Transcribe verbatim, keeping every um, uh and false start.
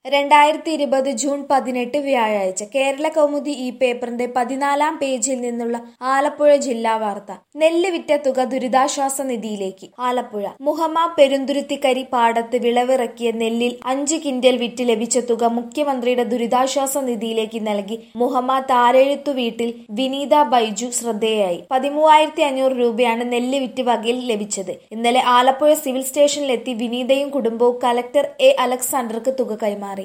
രണ്ടായിരത്തി ഇരുപത് ജൂൺ പതിനെട്ട് വ്യാഴാഴ്ച കേരള കൗമുദി ഈ പേപ്പറിന്റെ പതിനാലാം പേജിൽ നിന്നുള്ള ആലപ്പുഴ ജില്ലാ വാർത്ത. നെല്ല് വിറ്റ തുക ദുരിതാശ്വാസ നിധിയിലേക്ക്. ആലപ്പുഴ മുഹമ്മ പെരുന്തുരുത്തിക്കരി പാടത്ത് വിളവിറക്കിയ നെല്ലിൽ അഞ്ച് കിൻഡൽ വിറ്റ് ലഭിച്ച തുക മുഖ്യമന്ത്രിയുടെ ദുരിതാശ്വാസ നിധിയിലേക്ക് നൽകി മുഹമ്മ താരെഴുത്തു വീട്ടിൽ വിനീത ബൈജു ശ്രദ്ധേയായി. പതിമൂവായിരത്തി അഞ്ഞൂറ് രൂപയാണ് നെല്ല് വിറ്റ് വകയിൽ ലഭിച്ചത്. ഇന്നലെ ആലപ്പുഴ സിവിൽ സ്റ്റേഷനിലെത്തി വിനീതയും കുടുംബവും കലക്ടർ എ അലക്സാണ്ടർക്ക് തുക കൈമാറി.